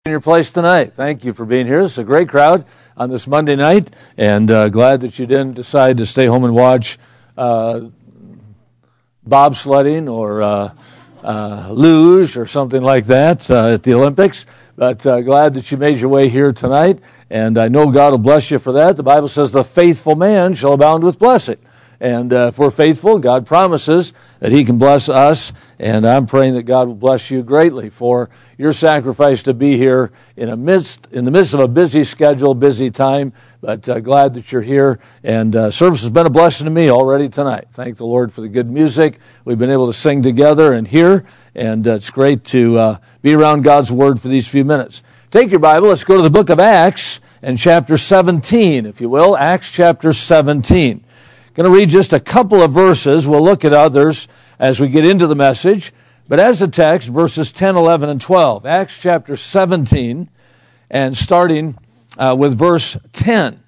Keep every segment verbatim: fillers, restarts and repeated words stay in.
In your place tonight. Thank you for being here. It's a great crowd on this Monday night, and uh, glad that you didn't decide to stay home and watch uh, bobsledding or uh, uh, luge or something like that uh, at the Olympics. But uh, glad that you made your way here tonight, and I know God will bless you for that. The Bible says the faithful man shall abound with blessing. And uh, if we're faithful, God promises that He can bless us, and I'm praying that God will bless you greatly for your sacrifice to be here in a midst in the midst of a busy schedule, busy time. But uh, glad that you're here, and uh, service has been a blessing to me already tonight. Thank the Lord for the good music we've been able to sing together and hear, and uh, it's great to uh, be around God's Word for these few minutes. Take your Bible. Let's go to the book of Acts and chapter seventeen, if you will. Acts chapter seventeen. Going to read just a couple of verses. We'll look at others as we get into the message. But as a text, verses ten, eleven, and twelve. Acts chapter seventeen, and starting uh, with verse ten.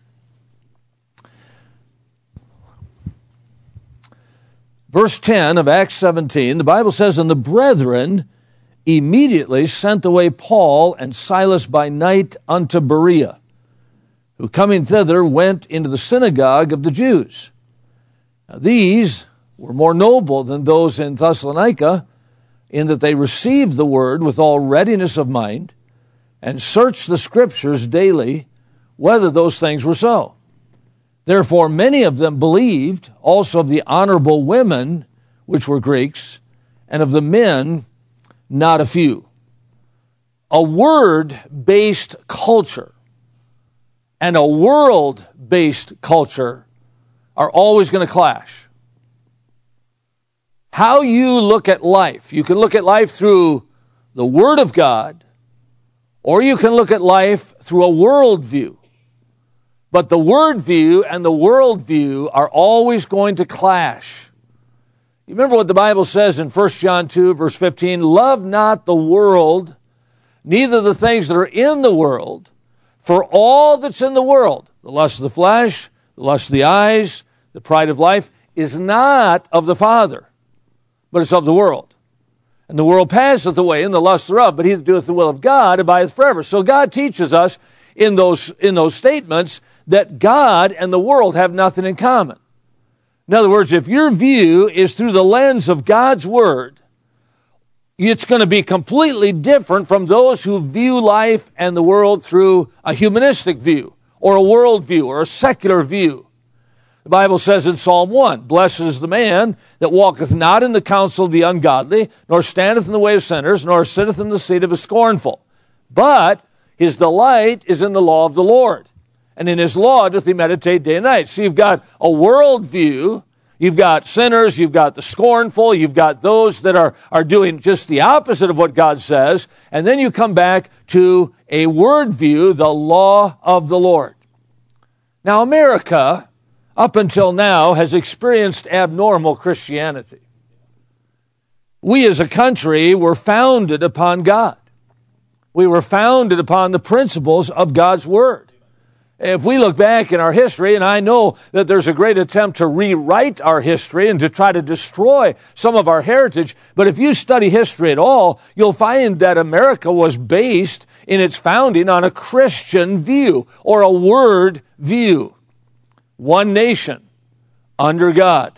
Verse ten of Acts seventeen, the Bible says, "And the brethren immediately sent away Paul and Silas by night unto Berea, who coming thither went into the synagogue of the Jews. Now, these were more noble than those in Thessalonica, in that they received the word with all readiness of mind, and searched the Scriptures daily, whether those things were so. Therefore many of them believed, also of the honorable women, which were Greeks, and of the men not a few." A word-based culture and a world-based culture are always going to clash. How you look at life. You can look at life through the Word of God, or you can look at life through a worldview. But the word view and the worldview are always going to clash. You remember what the Bible says in First John two, verse fifteen, "Love not the world, neither the things that are in the world, for all that's in the world, the lust of the flesh, the lust of the eyes, the pride of life, is not of the Father, but it's of the world. And the world passeth away in the lust thereof, but he that doeth the will of God abideth forever." So God teaches us in those, in those statements that God and the world have nothing in common. In other words, if your view is through the lens of God's Word, it's going to be completely different from those who view life and the world through a humanistic view, or a world view, or a secular view. The Bible says in Psalm one, "Blessed is the man that walketh not in the counsel of the ungodly, nor standeth in the way of sinners, nor sitteth in the seat of the scornful. But his delight is in the law of the Lord, and in his law doth he meditate day and night." So you've got a world view, you've got sinners, you've got the scornful, you've got those that are, are doing just the opposite of what God says, and then you come back to a word view, the law of the Lord. Now, America, up until now, has experienced abnormal Christianity. We as a country were founded upon God. We were founded upon the principles of God's Word. If we look back in our history, and I know that there's a great attempt to rewrite our history and to try to destroy some of our heritage, but if you study history at all, you'll find that America was based in its founding on a Christian view, or a word view. One nation, under God.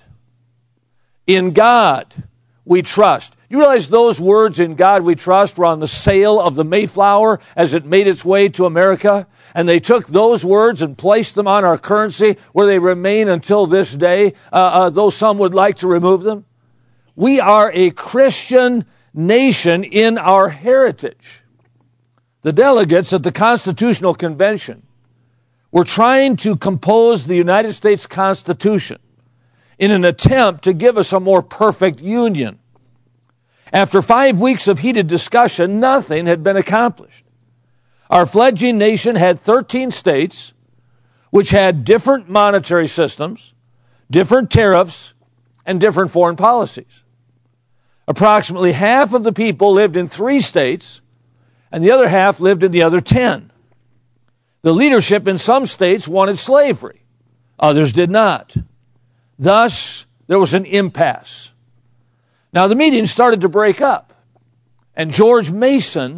In God we trust. You realize those words, "in God we trust," were on the sail of the Mayflower as it made its way to America? And they took those words and placed them on our currency, where they remain until this day, uh, uh, though some would like to remove them. We are a Christian nation in our heritage. The delegates at the Constitutional Convention were trying to compose the United States Constitution in an attempt to give us a more perfect union. After five weeks of heated discussion, nothing had been accomplished. Our fledgling nation had thirteen states, which had different monetary systems, different tariffs, and different foreign policies. Approximately half of the people lived in three states, and the other half lived in the other ten. The leadership in some states wanted slavery. Others did not. Thus, there was an impasse. Now, the meeting started to break up, and George Mason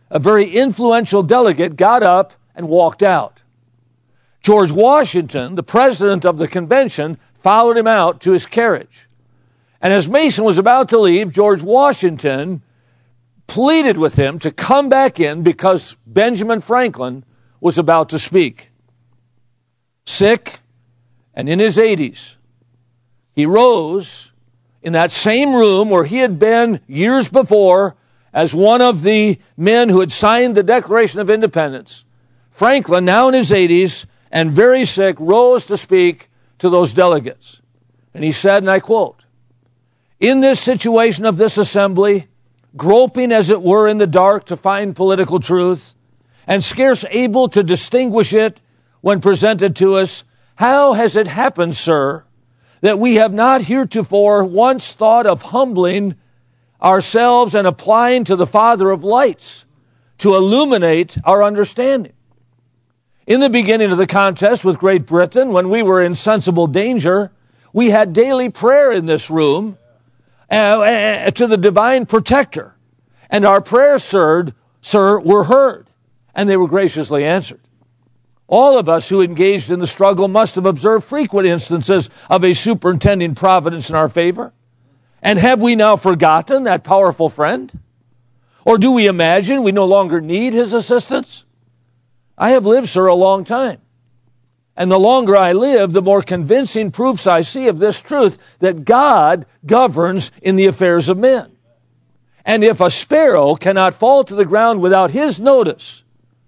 a very influential delegate, got up and walked out. George Washington, the president of the convention, followed him out to his carriage. And as Mason was about to leave, George Washington pleaded with him to come back in because Benjamin Franklin was about to speak. Sick and in his eighties, he rose in that same room where he had been years before as one of the men who had signed the Declaration of Independence. Franklin, now in his eighties and very sick, rose to speak to those delegates. And he said, and I quote, "In this situation of this assembly, groping as it were in the dark to find political truth, and scarce able to distinguish it when presented to us, how has it happened, sir, that we have not heretofore once thought of humbling ourselves and applying to the Father of lights to illuminate our understanding? In the beginning of the contest with Great Britain, when we were in sensible danger, we had daily prayer in this room uh, uh, to the divine protector. And our prayers, sir, sir, were heard, and they were graciously answered. All of us who engaged in the struggle must have observed frequent instances of a superintending providence in our favor. And have we now forgotten that powerful friend? Or do we imagine we no longer need his assistance? I have lived, sir, a long time. And the longer I live, the more convincing proofs I see of this truth, that God governs in the affairs of men. And if a sparrow cannot fall to the ground without his notice,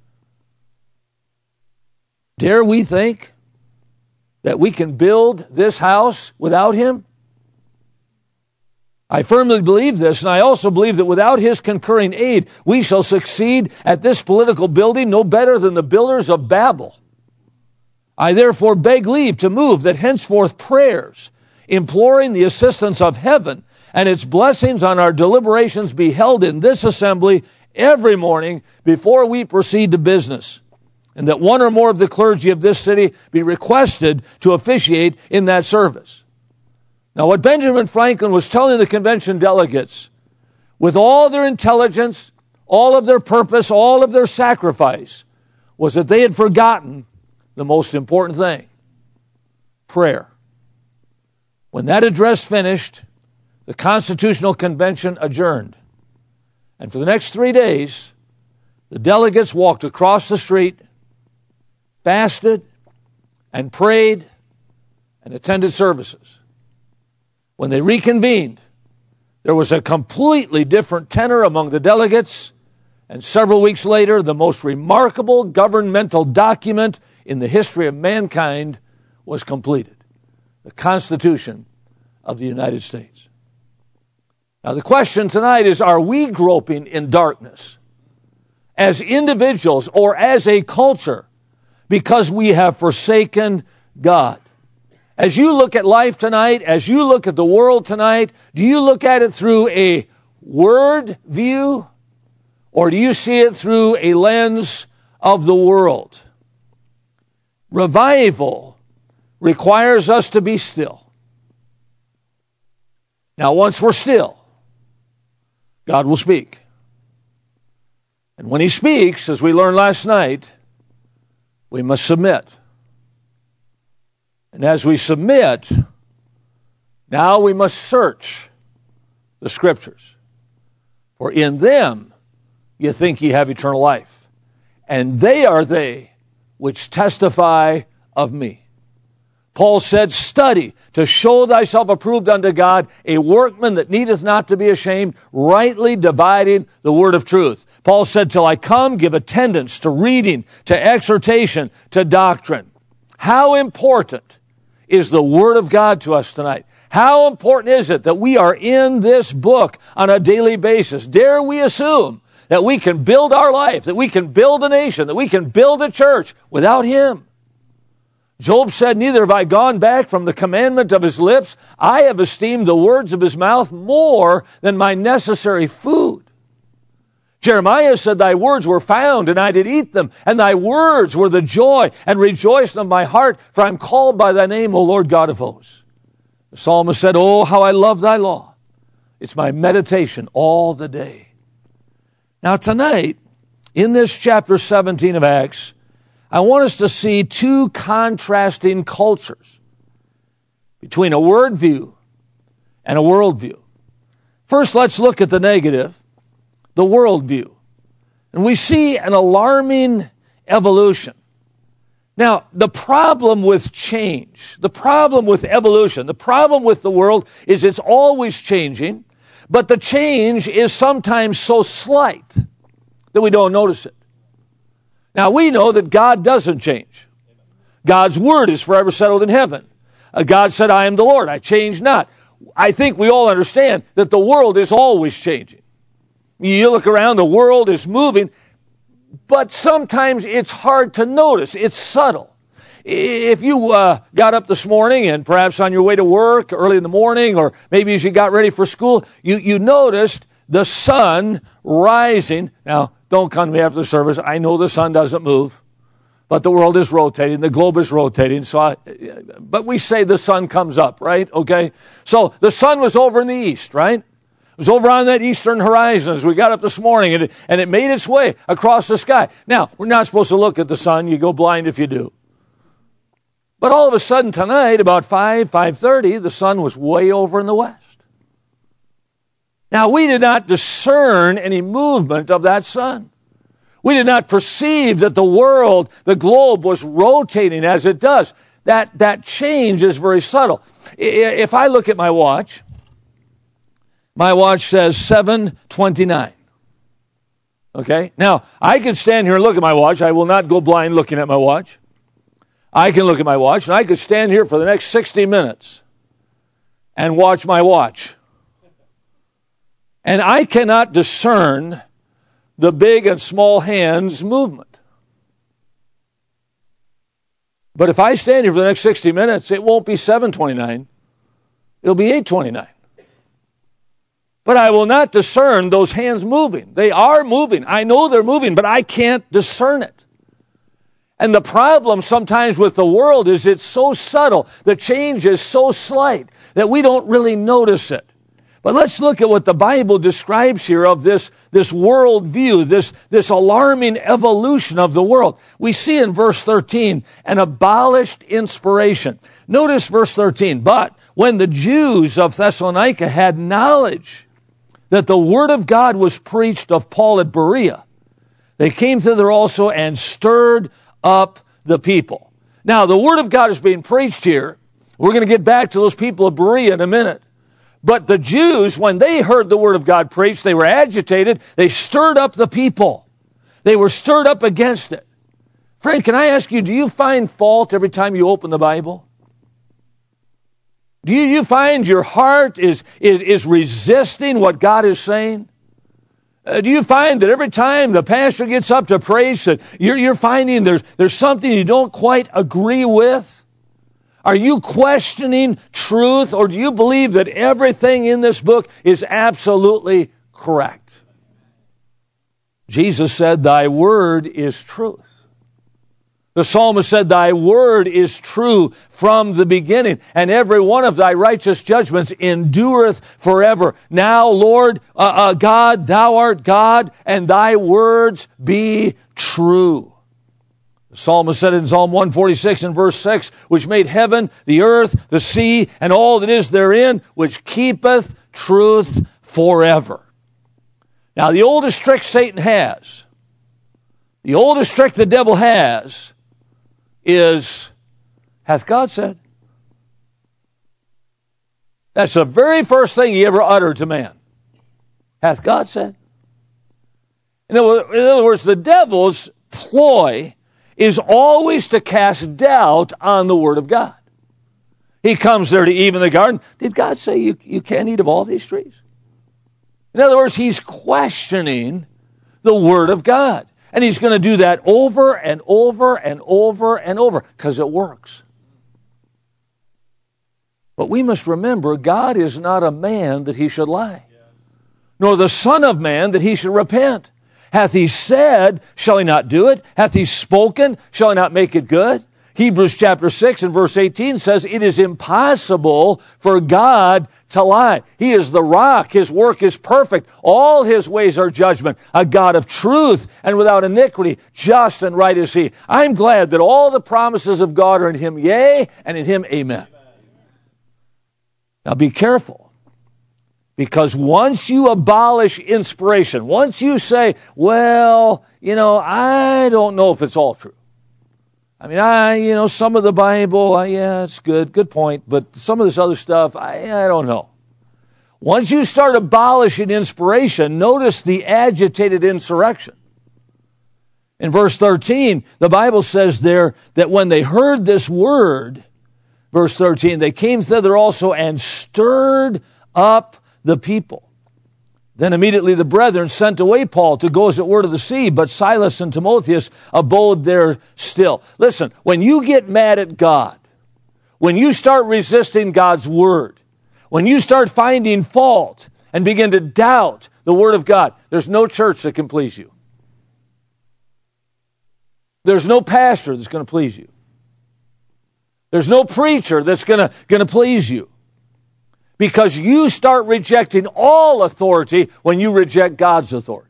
dare we think that we can build this house without him? I firmly believe this, and I also believe that without his concurring aid, we shall succeed at this political building no better than the builders of Babel. I therefore beg leave to move that henceforth prayers, imploring the assistance of heaven and its blessings on our deliberations, be held in this assembly every morning before we proceed to business, and that one or more of the clergy of this city be requested to officiate in that service." Now, what Benjamin Franklin was telling the convention delegates, with all their intelligence, all of their purpose, all of their sacrifice, was that they had forgotten the most important thing: prayer. When that address finished, the Constitutional Convention adjourned. And for the next three days, the delegates walked across the street, fasted, and prayed, and attended services. When they reconvened, there was a completely different tenor among the delegates, and several weeks later, the most remarkable governmental document in the history of mankind was completed: the Constitution of the United States. Now, the question tonight is, are we groping in darkness as individuals or as a culture because we have forsaken God? As you look at life tonight, as you look at the world tonight, do you look at it through a word view, or do you see it through a lens of the world? Revival requires us to be still. Now, once we're still, God will speak. And when he speaks, as we learned last night, we must submit. And as we submit, now we must search the Scriptures. For in them you think ye have eternal life, and they are they which testify of me. Paul said, "Study to show thyself approved unto God, a workman that needeth not to be ashamed, rightly dividing the word of truth." Paul said, "Till I come, give attendance to reading, to exhortation, to doctrine." How important is the Word of God to us tonight? How important is it that we are in this book on a daily basis? Dare we assume that we can build our life, that we can build a nation, that we can build a church without him? Job said, "Neither have I gone back from the commandment of his lips. I have esteemed the words of his mouth more than my necessary food." Jeremiah said, "Thy words were found, and I did eat them, and thy words were the joy and rejoicing of my heart, for I am called by thy name, O Lord God of hosts." The psalmist said, "Oh, how I love thy law. It's my meditation all the day." Now tonight, in this chapter seventeen of Acts, I want us to see two contrasting cultures between a word view and a world view. First, let's look at the negative, the world view. And we see an alarming evolution. Now, the problem with change, the problem with evolution, the problem with the world is it's always changing, but the change is sometimes so slight that we don't notice it. Now, we know that God doesn't change. God's word is forever settled in heaven. Uh, God said, I am the Lord, I change not. I think we all understand that the world is always changing. You look around, the world is moving, but sometimes it's hard to notice. It's subtle. If you uh, got up this morning and perhaps on your way to work early in the morning, or maybe as you got ready for school, you, you noticed the sun rising. Now, don't come to me after the service. I know the sun doesn't move, but the world is rotating. The globe is rotating. So, I, but we say the sun comes up, right? Okay. So the sun was over in the east, right? It was over on that eastern horizon as we got up this morning, and it, and it made its way across the sky. Now, we're not supposed to look at the sun. You go blind if you do. But all of a sudden tonight, about five, five thirty, the sun was way over in the west. Now, we did not discern any movement of that sun. We did not perceive that the world, the globe, was rotating as it does. That, that change is very subtle. If I look at my watch, my watch says seven twenty-nine. Okay? Now, I can stand here and look at my watch. I will not go blind looking at my watch. I can look at my watch, and I could stand here for the next sixty minutes and watch my watch. And I cannot discern the big and small hands movement. But if I stand here for the next sixty minutes, it won't be seven twenty-nine. It'll be eight twenty-nine. But I will not discern those hands moving. They are moving. I know they're moving, but I can't discern it. And the problem sometimes with the world is it's so subtle, the change is so slight that we don't really notice it. But let's look at what the Bible describes here of this, this world view, this, this alarming evolution of the world. We see in verse thirteen an abolished inspiration. Notice verse thirteen, but when the Jews of Thessalonica had knowledge that the word of God was preached of Paul at Berea, they came thither also and stirred up the people. Now, the word of God is being preached here. We're going to get back to those people of Berea in a minute. But the Jews, when they heard the word of God preached, they were agitated. They stirred up the people. They were stirred up against it. Friend, can I ask you, do you find fault every time you open the Bible? Do you, you find your heart is, is, is resisting what God is saying? Uh, do you find that every time the pastor gets up to preach that you're, you're finding there's, there's something you don't quite agree with? Are you questioning truth, or do you believe that everything in this book is absolutely correct? Jesus said, thy word is truth. The psalmist said, thy word is true from the beginning, and every one of thy righteous judgments endureth forever. Now, Lord uh, uh, God, thou art God, and thy words be true. The psalmist said in Psalm one forty-six and verse six, which made heaven, the earth, the sea, and all that is therein, which keepeth truth forever. Now, the oldest trick Satan has, the oldest trick the devil has, is, hath God said? That's the very first thing he ever uttered to man. Hath God said? In other words, the devil's ploy is always to cast doubt on the word of God. He comes there to Eve in the garden. Did God say you, you can't eat of all these trees? In other words, he's questioning the word of God. And he's going to do that over and over and over and over because it works. But we must remember, God is not a man that he should lie, nor the Son of Man that he should repent. Hath he said, shall he not do it? Hath he spoken, shall he not make it good? Hebrews chapter six and verse eighteen says, it is impossible for God to lie. He is the rock. His work is perfect. All his ways are judgment. A God of truth and without iniquity. Just and right is he. I'm glad that all the promises of God are in him, yea, and in him, amen. Now be careful. Because once you abolish inspiration, once you say, well, you know, I don't know if it's all true. I mean, I, you know, some of the Bible, I, yeah, it's good, good point, but some of this other stuff, I, I don't know. Once you start abolishing inspiration, notice the agitated insurrection. In verse thirteen, the Bible says there that when they heard this word, verse thirteen, they came thither also and stirred up the people. Then immediately the brethren sent away Paul to go as it were to the sea, but Silas and Timotheus abode there still. Listen, when you get mad at God, when you start resisting God's word, when you start finding fault and begin to doubt the word of God, there's no church that can please you. There's no pastor that's going to please you. There's no preacher that's going to, going to please you. Because you start rejecting all authority when you reject God's authority.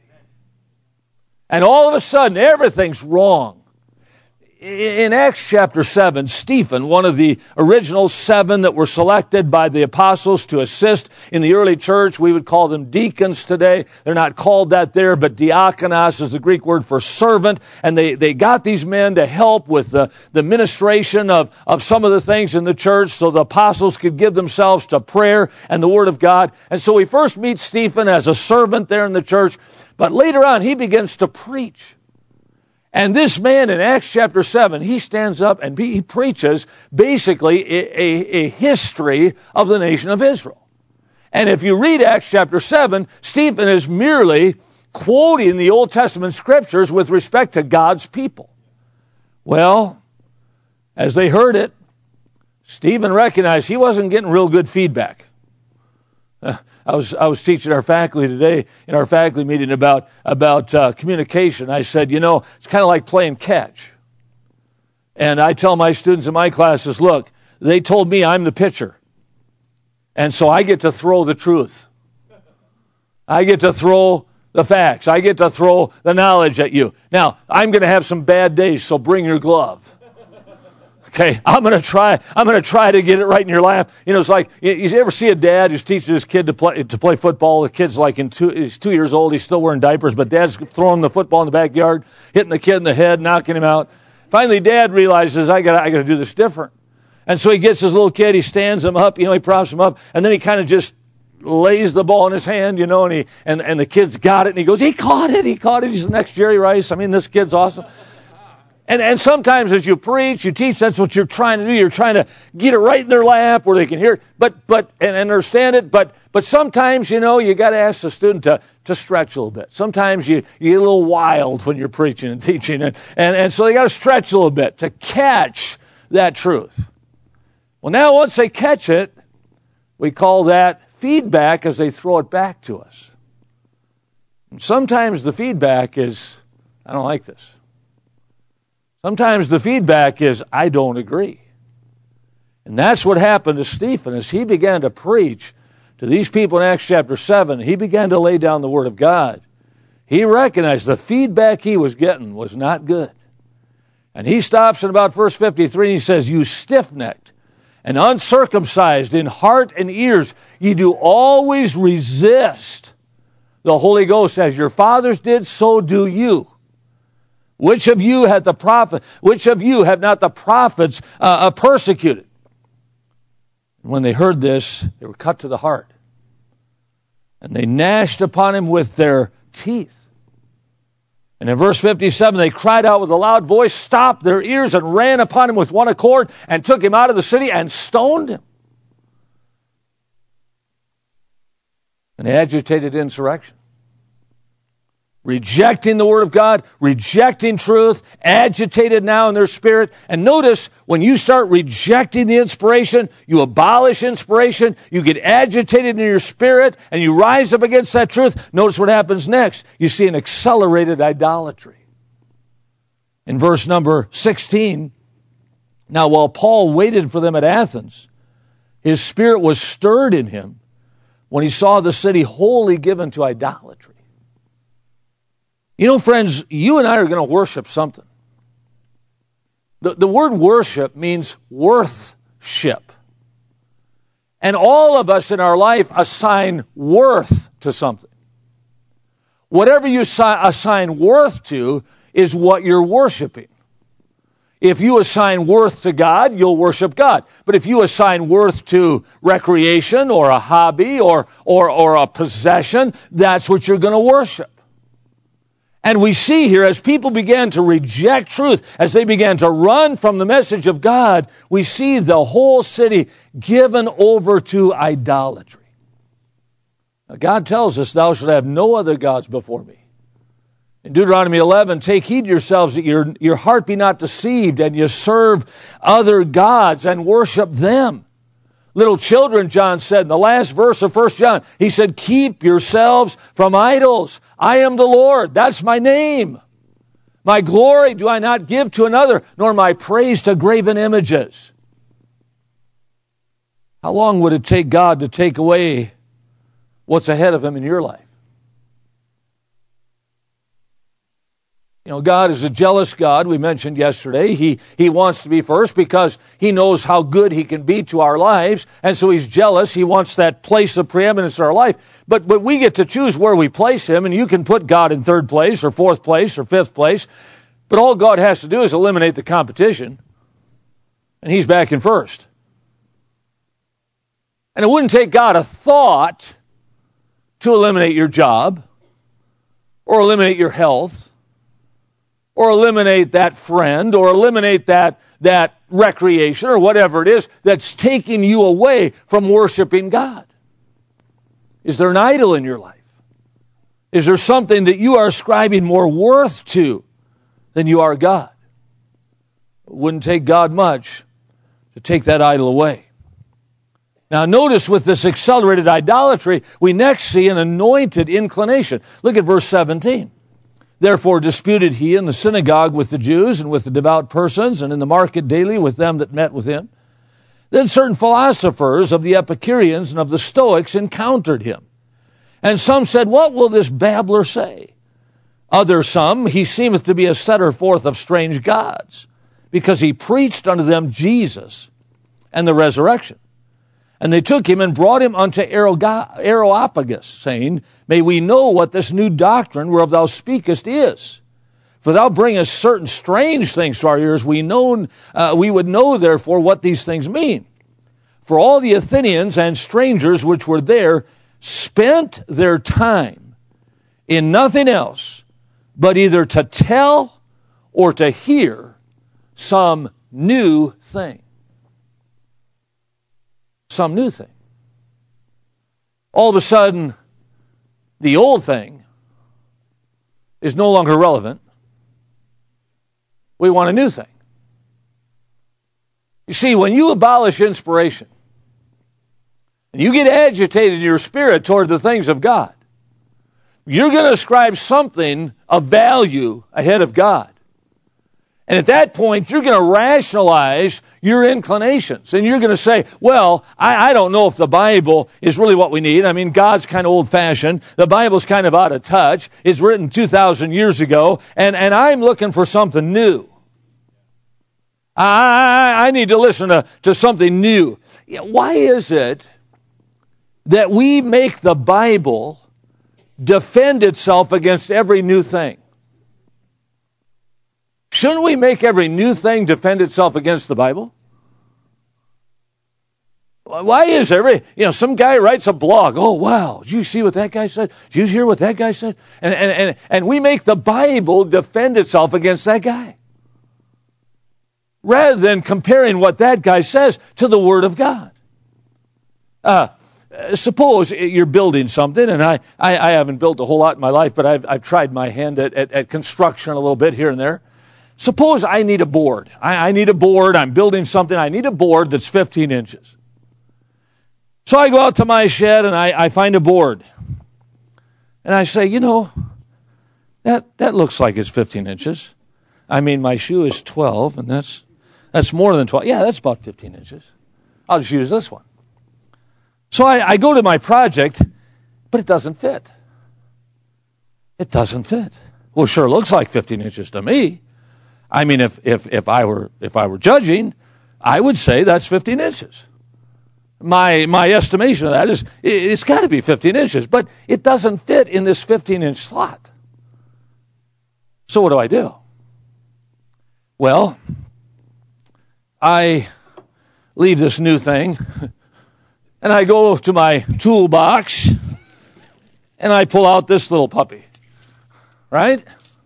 And all of a sudden, everything's wrong. In Acts chapter seven, Stephen, one of the original seven that were selected by the apostles to assist in the early church, we would call them deacons today. They're not called that there, but diakonos is the Greek word for servant. And they, they got these men to help with the, the ministration of, of some of the things in the church so the apostles could give themselves to prayer and the word of God. And so we first meet Stephen as a servant there in the church, but later on he begins to preach. And this man in Acts chapter seven, he stands up and he preaches basically a, a, a history of the nation of Israel. And if you read Acts chapter seven, Stephen is merely quoting the Old Testament scriptures with respect to God's people. Well, as they heard it, Stephen recognized he wasn't getting real good feedback. Uh, I was I was teaching our faculty today in our faculty meeting about about uh, communication. I said, you know, it's kind of like playing catch. And I tell my students in my classes, look, they told me I'm the pitcher. And so I get to throw the truth. I get to throw the facts. I get to throw the knowledge at you. Now, I'm going to have some bad days, so bring your glove. Okay, I'm going to try. I'm going to try to get it right in your lap. You know, it's like you, you ever see a dad who's teaching his kid to play to play football. The kid's like in two. He's two years old. He's still wearing diapers, but dad's throwing the football in the backyard, hitting the kid in the head, knocking him out. Finally, dad realizes I got. I got to do this different, and so he gets his little kid. He stands him up. You know, he props him up, and then he kind of just lays the ball in his hand. You know, and he and and the kid's got it, and he goes, he caught it. He caught it. He's the next Jerry Rice. I mean, this kid's awesome. And, and sometimes as you preach, you teach, that's what you're trying to do. You're trying to get it right in their lap where they can hear it, but, but, and understand it. But, but sometimes, you know, you got to ask the student to, to stretch a little bit. Sometimes you, you get a little wild when you're preaching and teaching. And, and, and so they got to stretch a little bit to catch that truth. Well, now once they catch it, we call that feedback as they throw it back to us. And sometimes the feedback is, I don't like this. Sometimes the feedback is, I don't agree. And that's what happened to Stephen as he began to preach to these people in Acts chapter seven. He began to lay down the word of God. He recognized the feedback he was getting was not good. And he stops in about verse fifty-three and he says, you stiff-necked and uncircumcised in heart and ears, ye do always resist the Holy Ghost as your fathers did, so do you. Which of you had the prophet? Which of you have not the prophets uh, uh, persecuted? When they heard this, they were cut to the heart, and they gnashed upon him with their teeth. And in verse fifty-seven, they cried out with a loud voice, stopped their ears, and ran upon him with one accord, and took him out of the city and stoned him. An agitated insurrection. Rejecting the word of God, rejecting truth, agitated now in their spirit. And notice, when you start rejecting the inspiration, you abolish inspiration, you get agitated in your spirit, and you rise up against that truth. Notice what happens next. You see an accelerated idolatry. In verse number sixteen, Now, while Paul waited for them at Athens, his spirit was stirred in him when he saw the city wholly given to idolatry. You know, friends, you and I are going to worship something. The, the word worship means worthship. And all of us in our life assign worth to something. Whatever you assign worth to is what you're worshiping. If you assign worth to God, you'll worship God. But if you assign worth to recreation or a hobby or, or, or a possession, that's what you're going to worship. And we see here, as people began to reject truth, as they began to run from the message of God, we see the whole city given over to idolatry. Now, God tells us, thou shalt have no other gods before me. In Deuteronomy eleven, take heed yourselves that your, your heart be not deceived, and you serve other gods and worship them. Little children, John said in the last verse of First John, he said, keep yourselves from idols. I am the Lord. That's my name. My glory do I not give to another, nor my praise to graven images. How long would it take God to take away what's ahead of him in your life? You know, God is a jealous God, we mentioned yesterday. He, he wants to be first because he knows how good he can be to our lives, and so he's jealous. He wants that place of preeminence in our life. But, but we get to choose where we place him, and you can put God in third place or fourth place or fifth place, but all God has to do is eliminate the competition, and he's back in first. And it wouldn't take God a thought to eliminate your job or eliminate your health, or eliminate that friend, or eliminate that, that recreation, or whatever it is that's taking you away from worshiping God. Is there an idol in your life? Is there something that you are ascribing more worth to than you are God? It wouldn't take God much to take that idol away. Now notice with this accelerated idolatry, we next see an anointed inclination. Look at verse seventeen. Therefore disputed he in the synagogue with the Jews and with the devout persons, and in the market daily with them that met with him. Then certain philosophers of the Epicureans and of the Stoics encountered him. And some said, what will this babbler say? Other some, he seemeth to be a setter forth of strange gods, because he preached unto them Jesus and the resurrection. And they took him and brought him unto Areopagus, saying, may we know what this new doctrine whereof thou speakest is. For thou bringest certain strange things to our ears. We, known, uh, we would know, therefore, what these things mean. For all the Athenians and strangers which were there spent their time in nothing else but either to tell or to hear some new thing. Some new thing. All of a sudden, the old thing is no longer relevant. We want a new thing. You see, when you abolish inspiration, and you get agitated in your spirit toward the things of God, you're going to ascribe something of value ahead of God. And at that point, you're going to rationalize your inclinations. And you're going to say, well, I, I don't know if the Bible is really what we need. I mean, God's kind of old-fashioned. The Bible's kind of out of touch. It's written two thousand years ago. And, and I'm looking for something new. I, I, I need to listen to, to something new. Why is it that we make the Bible defend itself against every new thing? Shouldn't we make every new thing defend itself against the Bible? Why is every, you know, some guy writes a blog. Oh, wow. Did you see what that guy said? Did you hear what that guy said? And, and, and, and we make the Bible defend itself against that guy, rather than comparing what that guy says to the Word of God. Uh, suppose you're building something, and I, I, I haven't built a whole lot in my life, but I've, I've tried my hand at, at, at construction a little bit here and there. Suppose I need a board. I, I need a board. I'm building something. I need a board that's fifteen inches. So I go out to my shed and I, I find a board. And I say, you know, that, that looks like it's fifteen inches. I mean, my shoe is twelve, and that's That's more than twelve. Yeah, that's about fifteen inches. I'll just use this one. So I, I go to my project, but it doesn't fit. It doesn't fit. Well, it sure looks like fifteen inches to me. I mean, if if if I were if I were judging, I would say that's fifteen inches. My my estimation of that is it, it's got to be fifteen inches, but it doesn't fit in this fifteen-inch slot. So what do I do? Well, I leave this new thing, and I go to my toolbox, and I pull out this little puppy, right?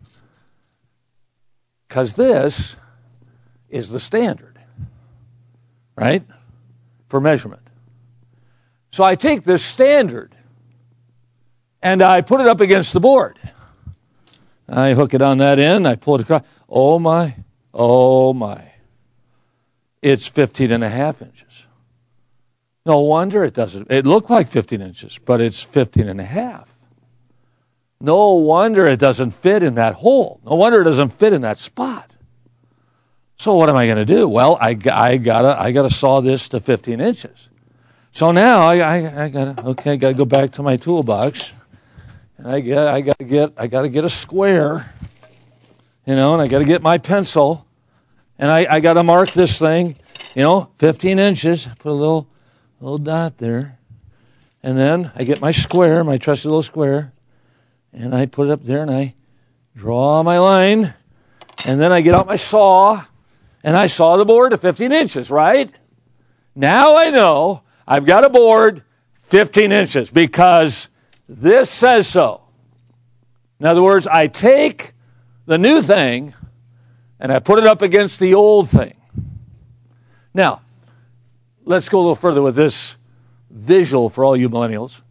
Because this is the standard, right, for measurement. So I take this standard, and I put it up against the board. I hook it on that end, I pull it across. Oh, my, oh, my. It's fifteen and a half inches. No wonder it doesn't. It looked like fifteen inches, but it's fifteen and a half. No wonder it doesn't fit in that hole. No wonder it doesn't fit in that spot. So what am I going to do? Well, I, I gotta I gotta saw this to fifteen inches. So now I I, I gotta okay, I gotta go back to my toolbox, and I get I gotta get I gotta get a square, you know, and I gotta get my pencil, and I, I gotta mark this thing, you know, fifteen inches. Put a little little dot there, and then I get my square, my trusty little square. And I put it up there, and I draw my line, and then I get out my saw, and I saw the board to fifteen inches, right? Now I know I've got a board fifteen inches because this says so. In other words, I take the new thing, and I put it up against the old thing. Now, let's go a little further with this visual for all you millennials.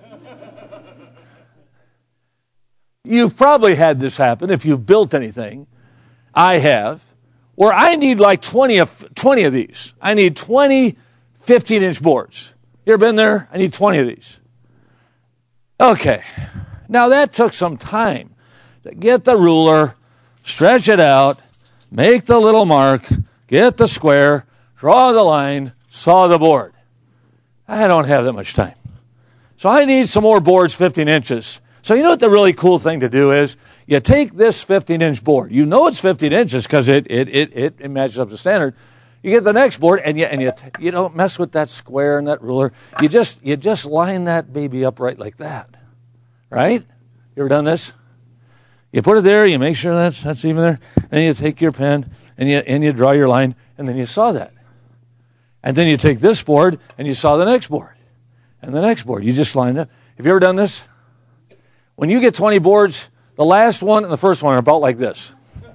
You've probably had this happen if you've built anything. I have. Where I need like twenty of, twenty of these. I need twenty fifteen-inch boards. You ever been there? I need twenty of these. Okay. Now that took some time to get the ruler, stretch it out, make the little mark, get the square, draw the line, saw the board. I don't have that much time. So I need some more boards fifteen inches. So you know what the really cool thing to do is? You take this fifteen-inch board. You know it's fifteen inches because it, it it it it matches up to standard. You get the next board, and you and you you don't mess with that square and that ruler. You just you just line that baby up right like that, right? You ever done this? You put it there. You make sure that's that's even there. Then you take your pen and you and you draw your line, and then you saw that. And then you take this board and you saw the next board, and the next board. You just lined up. Have you ever done this? When you get twenty boards, the last one and the first one are about like this.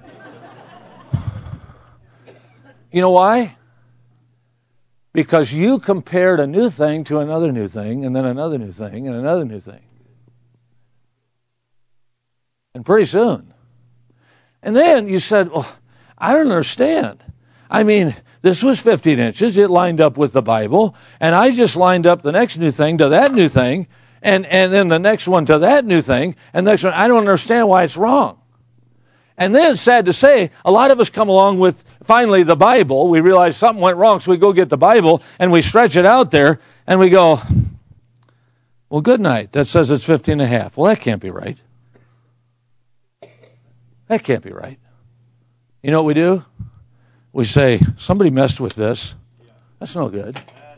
You know why? Because you compared a new thing to another new thing, and then another new thing, and another new thing. And pretty soon. And then you said, well, I don't understand. I mean, this was fifteen inches. It lined up with the Bible, and I just lined up the next new thing to that new thing, And and then the next one to that new thing, and the next one, I don't understand why it's wrong. And then, sad to say, a lot of us come along with, finally, the Bible. We realize something went wrong, so we go get the Bible, and we stretch it out there, and we go, well, good night. That says it's fifteen and a half. Well, that can't be right. That can't be right. You know what we do? We say, somebody messed with this. That's no good.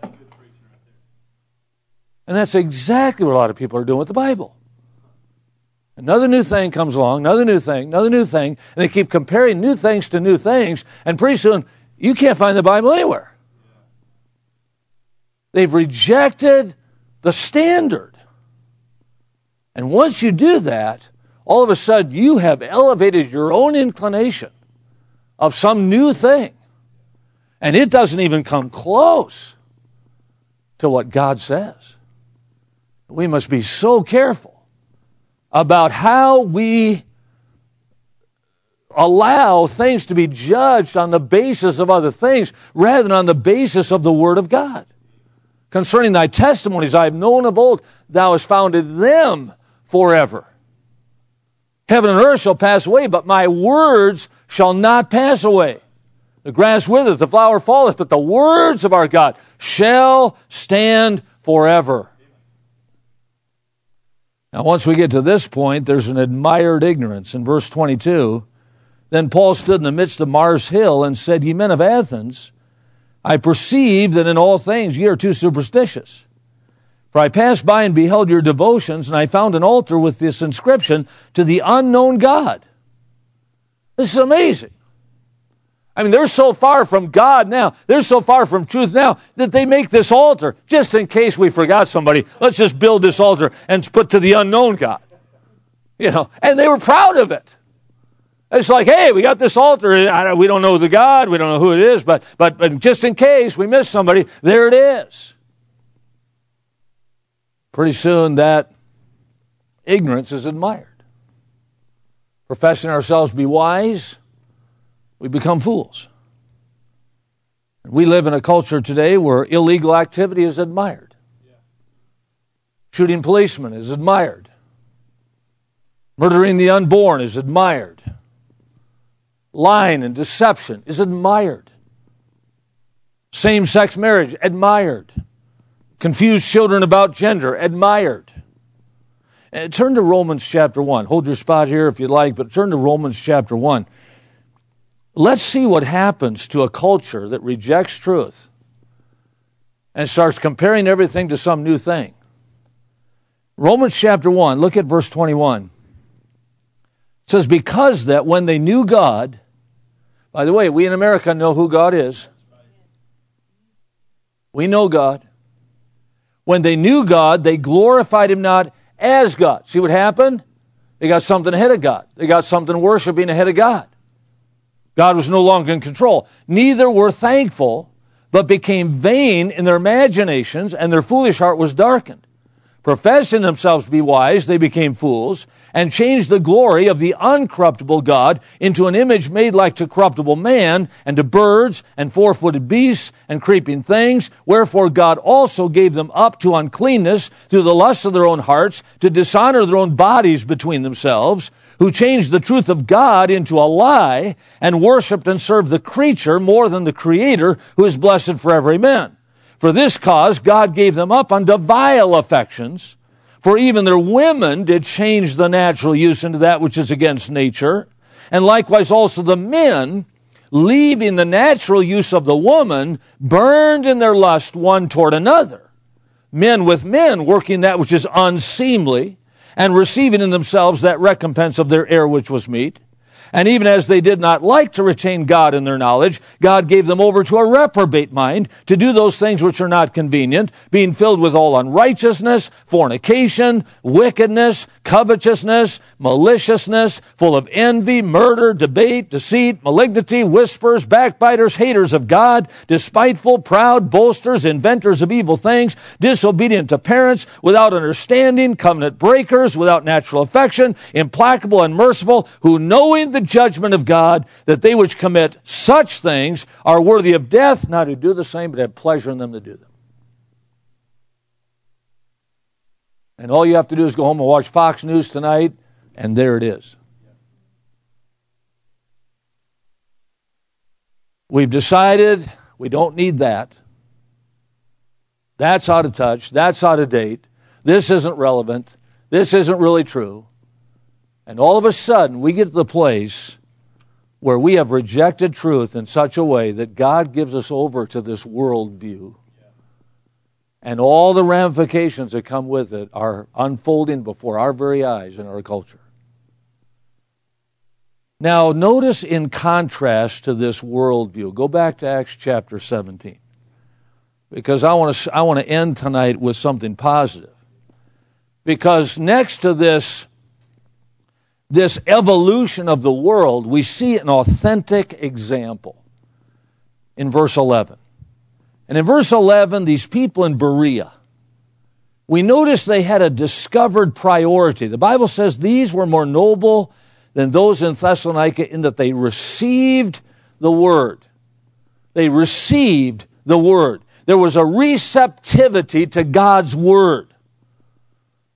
And that's exactly what a lot of people are doing with the Bible. Another new thing comes along, another new thing, another new thing, and they keep comparing new things to new things, and pretty soon you can't find the Bible anywhere. They've rejected the standard. And once you do that, all of a sudden you have elevated your own inclination of some new thing. And it doesn't even come close to what God says. We must be so careful about how we allow things to be judged on the basis of other things rather than on the basis of the Word of God. Concerning thy testimonies I have known of old, thou hast founded them forever. Heaven and earth shall pass away, but my words shall not pass away. The grass withereth, the flower falleth, but the words of our God shall stand forever. Now, once we get to this point, there's an admired ignorance. In verse twenty-two, then Paul stood in the midst of Mars Hill and said, Ye men of Athens, I perceive that in all things ye are too superstitious. For I passed by and beheld your devotions, and I found an altar with this inscription, To the unknown God. This is amazing. I mean, they're so far from God now, they're so far from truth now, that they make this altar, just in case we forgot somebody, let's just build this altar and put to the unknown God. You know, and they were proud of it. It's like, hey, we got this altar, we don't know the God, we don't know who it is, but, but, but just in case we miss somebody, there it is. Pretty soon that ignorance is admired. Professing ourselves to be wise, we become fools. We live in a culture today where illegal activity is admired. Shooting policemen is admired. Murdering the unborn is admired. Lying and deception is admired. Same-sex marriage, admired. Confused children about gender, admired. And turn to Romans chapter one. Hold your spot here if you'd like, but turn to Romans chapter one. Let's see what happens to a culture that rejects truth and starts comparing everything to some new thing. Romans chapter one, look at verse twenty-one. It says, because that when they knew God, by the way, we in America know who God is. We know God. When they knew God, they glorified Him not as God. See what happened? They got something ahead of God. They got something worshiping ahead of God. God was no longer in control. Neither were thankful, but became vain in their imaginations, and their foolish heart was darkened. Professing themselves to be wise, they became fools, and changed the glory of the uncorruptible God into an image made like to corruptible man, and to birds, and four-footed beasts, and creeping things. Wherefore God also gave them up to uncleanness through the lusts of their own hearts, to dishonor their own bodies between themselves, who changed the truth of God into a lie, and worshipped and served the creature more than the Creator, who is blessed forever. Amen. For this cause God gave them up unto vile affections, for even their women did change the natural use into that which is against nature, and likewise also the men, leaving the natural use of the woman, burned in their lust one toward another. Men with men working that which is unseemly, and receiving in themselves that recompense of their error which was meet. And even as they did not like to retain God in their knowledge, God gave them over to a reprobate mind to do those things which are not convenient, being filled with all unrighteousness, fornication, wickedness, covetousness, maliciousness, full of envy, murder, debate, deceit, malignity, whispers, backbiters, haters of God, despiteful, proud, boasters, inventors of evil things, disobedient to parents, without understanding, covenant breakers, without natural affection, implacable, unmerciful, who knowing the judgment of God, that they which commit such things are worthy of death, not who do the same, but have pleasure in them to do them. And all you have to do is go home and watch Fox News tonight, and there it is. We've decided we don't need that. That's out of touch. That's out of date. This isn't relevant. This isn't really true. And all of a sudden, we get to the place where we have rejected truth in such a way that God gives us over to this worldview. And all the ramifications that come with it are unfolding before our very eyes in our culture. Now, notice in contrast to this worldview, go back to Acts chapter seventeen. Because I want to I want to end tonight with something positive. Because next to this This evolution of the world, we see an authentic example in verse eleven. And in verse eleven, these people in Berea, we notice they had a discovered priority. The Bible says these were more noble than those in Thessalonica in that they received the word. They received the word. There was a receptivity to God's word.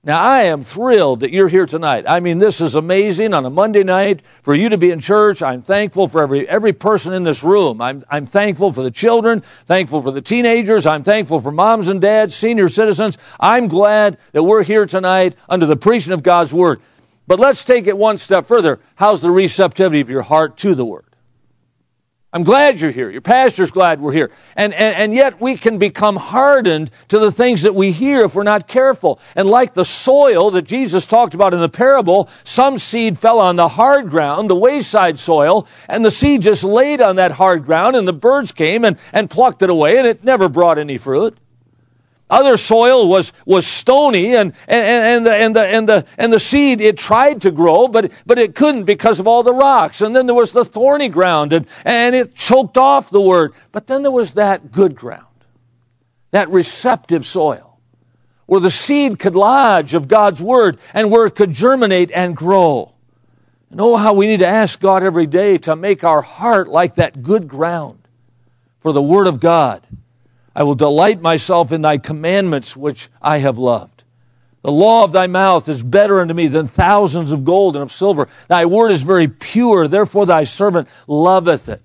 Now, I am thrilled that you're here tonight. I mean, this is amazing on a Monday night for you to be in church. I'm thankful for every every person in this room. I'm, I'm thankful for the children, thankful for the teenagers. I'm thankful for moms and dads, senior citizens. I'm glad that we're here tonight under the preaching of God's Word. But let's take it one step further. How's the receptivity of your heart to the Word? I'm glad you're here. Your pastor's glad we're here. And, and, and yet we can become hardened to the things that we hear if we're not careful. And like the soil that Jesus talked about in the parable, some seed fell on the hard ground, the wayside soil, and the seed just laid on that hard ground, and the birds came and, and plucked it away, and it never brought any fruit. Other soil was, was stony, and, and, and, the, and, the, and, the, and the seed, it tried to grow, but, but it couldn't because of all the rocks. And then there was the thorny ground, and, and it choked off the word. But then there was that good ground, that receptive soil, where the seed could lodge of God's word, and where it could germinate and grow. And oh, how we need to ask God every day to make our heart like that good ground for the word of God. I will delight myself in thy commandments, which I have loved. The law of thy mouth is better unto me than thousands of gold and of silver. Thy word is very pure, therefore thy servant loveth it.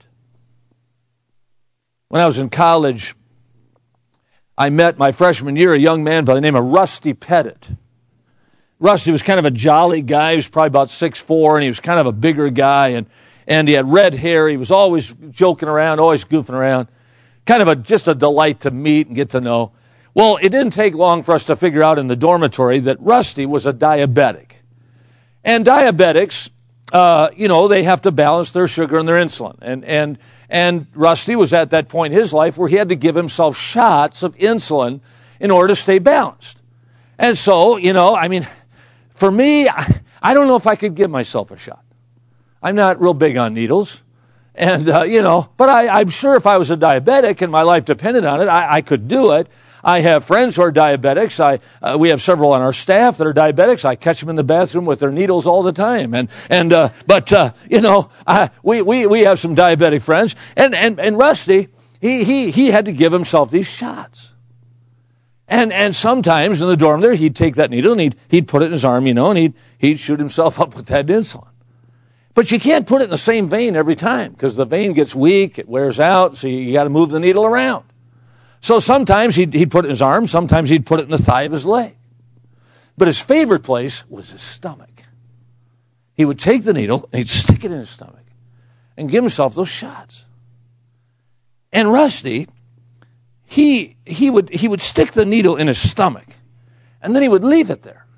When I was in college, I met my freshman year a young man by the name of Rusty Pettit. Rusty was kind of a jolly guy. He was probably about six foot four, and he was kind of a bigger guy, and, and he had red hair. He was always joking around, always goofing around. Kind of a, just a delight to meet and get to know. Well, it didn't take long for us to figure out in the dormitory that Rusty was a diabetic. And diabetics, uh, you know, they have to balance their sugar and their insulin. And, and, and Rusty was at that point in his life where he had to give himself shots of insulin in order to stay balanced. And so, you know, I mean, for me, I, I don't know if I could give myself a shot. I'm not real big on needles. And, uh, you know, but I, I'm sure if I was a diabetic and my life depended on it, I, I could do it. I have friends who are diabetics. I, uh, we have several on our staff that are diabetics. I catch them in the bathroom with their needles all the time. And, and, uh, but, uh, you know, I, we, we, we have some diabetic friends. And, and, and Rusty, he, he, he had to give himself these shots. And, and sometimes in the dorm there, he'd take that needle and he'd, he'd put it in his arm, you know, and he'd, he'd shoot himself up with that insulin. But you can't put it in the same vein every time because the vein gets weak, it wears out, so you, you got to move the needle around. So sometimes he'd, he'd put it in his arm, sometimes he'd put it in the thigh of his leg. But his favorite place was his stomach. He would take the needle and he'd stick it in his stomach and give himself those shots. And Rusty, he, he, would, he would stick the needle in his stomach and then he would leave it there.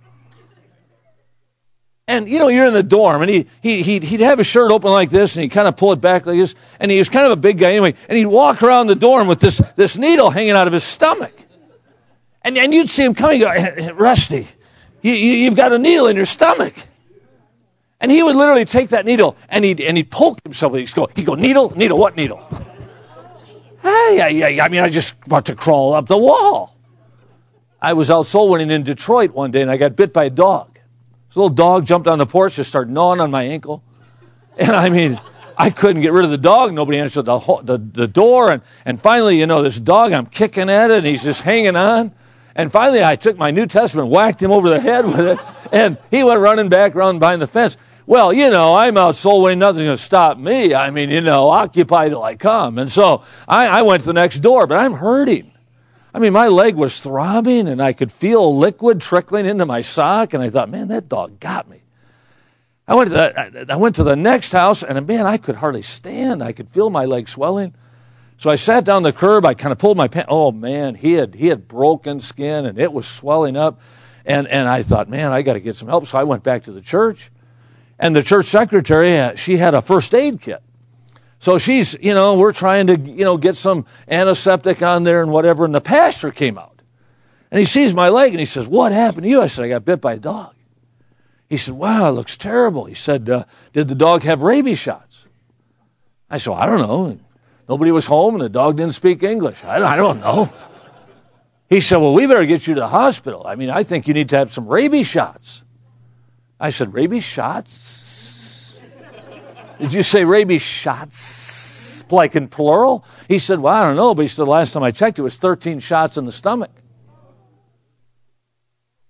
And, you know, you're in the dorm, and he, he, he'd, he'd have his shirt open like this, and he'd kind of pull it back like this, and he was kind of a big guy anyway, and he'd walk around the dorm with this, this needle hanging out of his stomach. And, and you'd see him coming, go, Rusty, you, you, you've got a needle in your stomach. And he would literally take that needle, and he'd, and he'd poke himself with it. He'd go, he'd go, needle, needle, what needle? Hey, I, I mean, I just about to crawl up the wall. I was out soul winning in Detroit one day, and I got bit by a dog. This little dog jumped on the porch, just started gnawing on my ankle. And I mean, I couldn't get rid of the dog. Nobody answered the, the, the door. And, and finally, you know, this dog, I'm kicking at it, and he's just hanging on. And finally, I took my New Testament, whacked him over the head with it, and he went running back around behind the fence. Well, you know, I'm out soul winning, nothing's going to stop me. I mean, you know, occupy till I come. And so I, I went to the next door, but I'm hurting. I mean, my leg was throbbing, and I could feel liquid trickling into my sock, and I thought, man, that dog got me. I went to the, I went to the next house, and man, I could hardly stand. I could feel my leg swelling. So I sat down the curb. I kind of pulled my pants. Oh, man, he had he had broken skin, and it was swelling up. And, and I thought, man, I got to get some help. So I went back to the church, and the church secretary, she had a first aid kit. So she's, you know, we're trying to, you know, get some antiseptic on there and whatever. And the pastor came out. And he sees my leg and he says, what happened to you? I said, I got bit by a dog. He said, wow, it looks terrible. He said, uh, did the dog have rabies shots? I said, well, I don't know. Nobody was home and the dog didn't speak English. I, I don't know. He said, well, we better get you to the hospital. I mean, I think you need to have some rabies shots. I said, rabies shots? Did you say rabies shots, like in plural? He said, well, I don't know, but he said, last time I checked, it was thirteen shots in the stomach.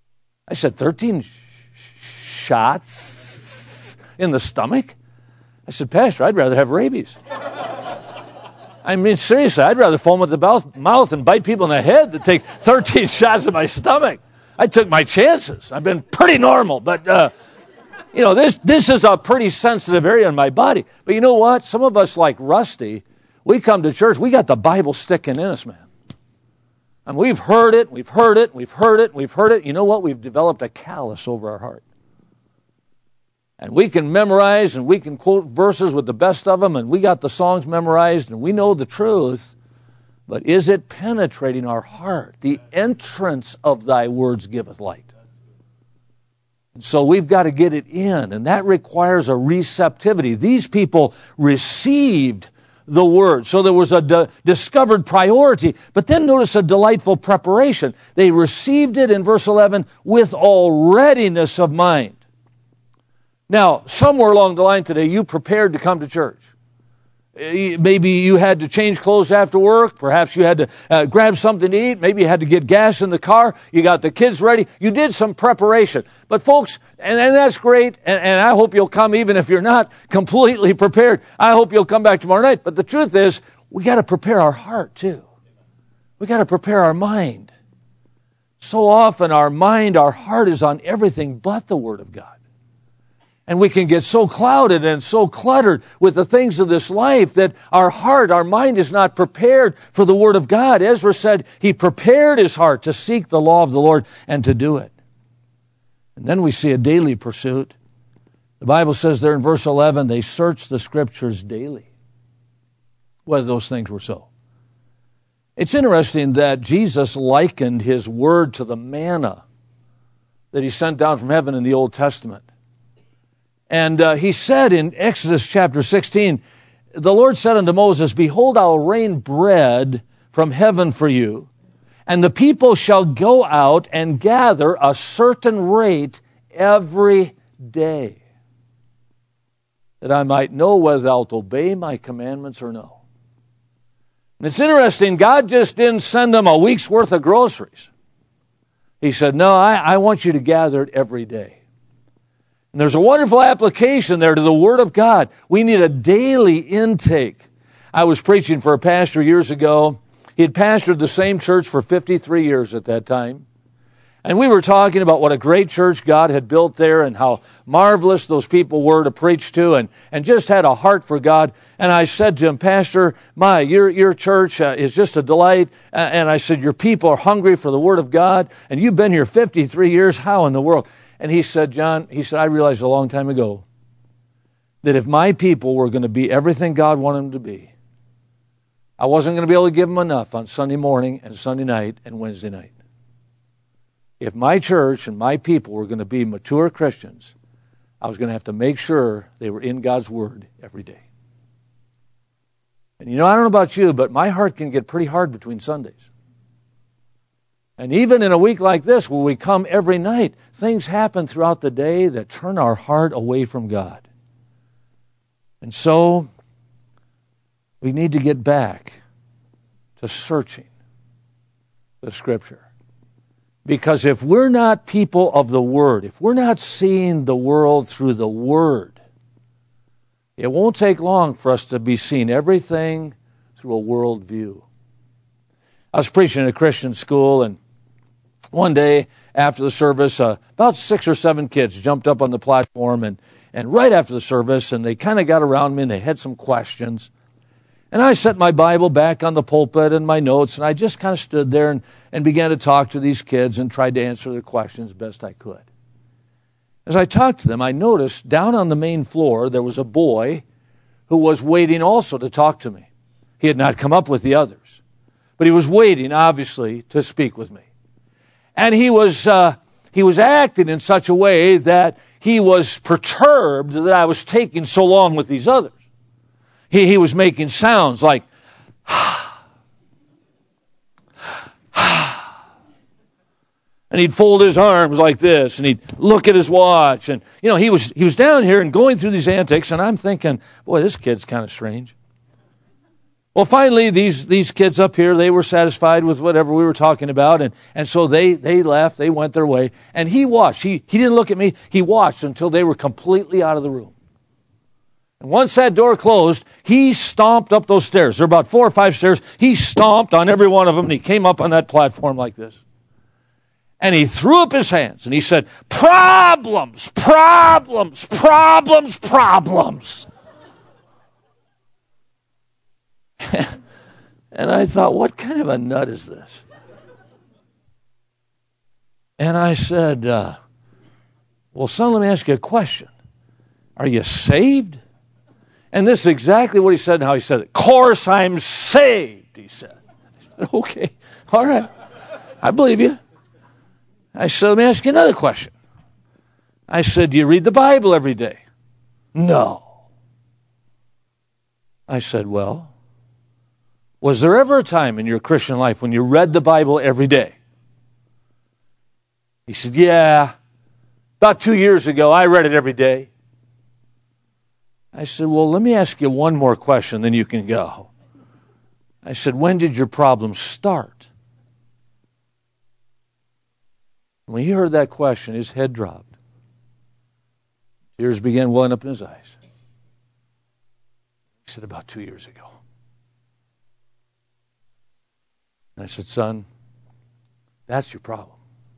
I said, thirteen sh- shots in the stomach? I said, Pastor, I'd rather have rabies. I mean, seriously, I'd rather foam at the mouth and bite people in the head than take thirteen shots in my stomach. I took my chances. I've been pretty normal, but, uh, you know, this this is a pretty sensitive area in my body. But you know what? Some of us, like Rusty, we come to church, we got the Bible sticking in us, man. And we've heard it, we've heard it, we've heard it, we've heard it. You know what? We've developed a callus over our heart. And we can memorize and we can quote verses with the best of them, and we got the songs memorized and we know the truth. But is it penetrating our heart? The entrance of thy words giveth light. And so we've got to get it in, and that requires a receptivity. These people received the word. So there was a d- discovered priority, but then notice a delightful preparation. They received it in verse eleven with all readiness of mind. Now, somewhere along the line today, you prepared to come to church. Maybe you had to change clothes after work. Perhaps you had to uh, grab something to eat. Maybe you had to get gas in the car. You got the kids ready. You did some preparation. But folks, and, and that's great, and, and I hope you'll come even if you're not completely prepared. I hope you'll come back tomorrow night. But the truth is, we got to prepare our heart too. We got to prepare our mind. So often our mind, our heart is on everything but the Word of God. And we can get so clouded and so cluttered with the things of this life that our heart, our mind is not prepared for the Word of God. Ezra said he prepared his heart to seek the law of the Lord and to do it. And then we see a daily pursuit. The Bible says there in verse eleven, they searched the Scriptures daily, whether those things were so. It's interesting that Jesus likened his word to the manna that he sent down from heaven in the Old Testament. And uh, he said in Exodus chapter sixteen, the Lord said unto Moses, behold, I will rain bread from heaven for you, and the people shall go out and gather a certain rate every day, that I might know whether thou wilt obey my commandments or no. And it's interesting, God just didn't send them a week's worth of groceries. He said, no, I, I want you to gather it every day. And there's a wonderful application there to the Word of God. We need a daily intake. I was preaching for a pastor years ago. He had pastored the same church for fifty-three years at that time. And we were talking about what a great church God had built there and how marvelous those people were to preach to, and, and just had a heart for God. And I said to him, Pastor, my, your, your church uh, is just a delight. Uh, and I said, your people are hungry for the Word of God, and you've been here fifty-three years. How in the world? And he said, John, he said, I realized a long time ago that if my people were going to be everything God wanted them to be, I wasn't going to be able to give them enough on Sunday morning and Sunday night and Wednesday night. If my church and my people were going to be mature Christians, I was going to have to make sure they were in God's Word every day. And you know, I don't know about you, but my heart can get pretty hard between Sundays. And even in a week like this, where we come every night, things happen throughout the day that turn our heart away from God. And so, we need to get back to searching the Scripture. Because if we're not people of the Word, if we're not seeing the world through the Word, it won't take long for us to be seeing everything through a world view. I was preaching at a Christian school, and one day after the service, uh, about six or seven kids jumped up on the platform, and, and right after the service, and they kind of got around me, and they had some questions. And I set my Bible back on the pulpit and my notes, and I just kind of stood there and, and began to talk to these kids and tried to answer their questions best I could. As I talked to them, I noticed down on the main floor there was a boy who was waiting also to talk to me. He had not come up with the others, but he was waiting, obviously, to speak with me. And he was uh, he was acting in such a way that he was perturbed that I was taking so long with these others. He, he was making sounds like, and he'd fold his arms like this, and he'd look at his watch. And, you know, he was he was down here and going through these antics, and I'm thinking, boy, this kid's kind of strange. Well, finally, these, these kids up here, they were satisfied with whatever we were talking about, and, and so they, they left, they went their way, and he watched. He, he didn't look at me, he watched until they were completely out of the room. And once that door closed, he stomped up those stairs. There are about four or five stairs. He stomped on every one of them, and he came up on that platform like this. And he threw up his hands, and he said, problems, problems, problems, problems. And I thought, what kind of a nut is this? And I said, uh, well, son, let me ask you a question. Are you saved? And this is exactly what he said and how he said it. Of course I'm saved, he said. I said, okay, all right. I believe you. I said, let me ask you another question. I said, do you read the Bible every day? No. I said, well, was there ever a time in your Christian life when you read the Bible every day? He said, yeah, about two years ago, I read it every day. I said, well, let me ask you one more question, then you can go. I said, when did your problems start? When he heard that question, his head dropped. Tears began welling up in his eyes. He said, about two years ago. And I said, son, that's your problem.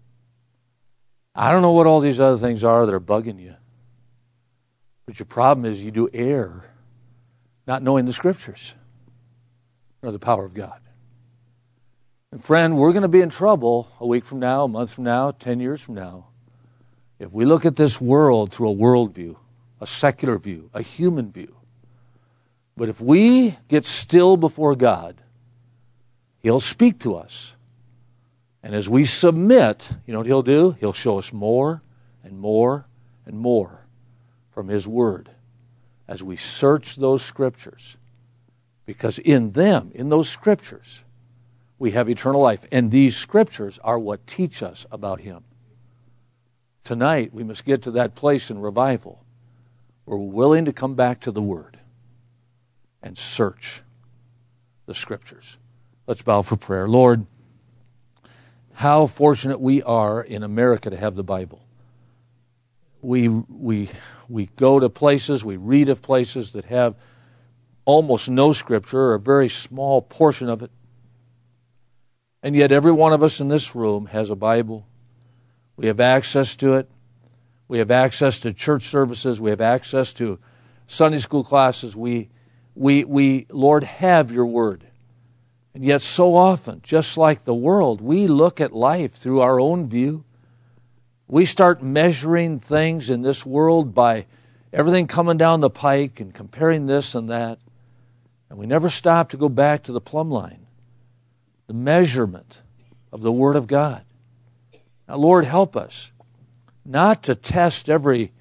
I don't know what all these other things are that are bugging you. But your problem is you do err not knowing the Scriptures nor the power of God. And friend, we're going to be in trouble a week from now, a month from now, ten years from now, if we look at this world through a worldview, a secular view, a human view. But if we get still before God, He'll speak to us. And as we submit, you know what He'll do? He'll show us more and more and more from His Word as we search those Scriptures. Because in them, in those Scriptures, we have eternal life. And these Scriptures are what teach us about Him. Tonight, we must get to that place in revival where we're willing to come back to the Word and search the Scriptures. Let's bow for prayer. Lord, how fortunate we are in America to have the Bible. We, we, we go to places, we read of places that have almost no Scripture or a very small portion of it. And yet every one of us in this room has a Bible. We have access to it. We have access to church services. We have access to Sunday school classes. We, we, we, Lord, have your Word. And yet so often, just like the world, we look at life through our own view. We start measuring things in this world by everything coming down the pike and comparing this and that. And we never stop to go back to the plumb line, the measurement of the Word of God. Now, Lord, help us not to test every,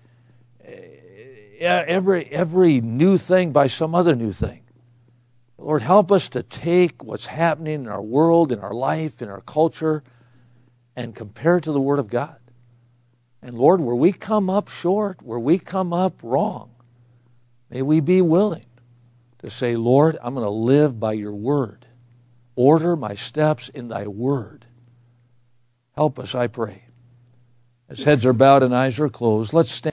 every, every new thing by some other new thing. Lord, help us to take what's happening in our world, in our life, in our culture, and compare it to the Word of God. And Lord, where we come up short, where we come up wrong, may we be willing to say, Lord, I'm going to live by your Word. Order my steps in thy Word. Help us, I pray. As heads are bowed and eyes are closed, let's stand.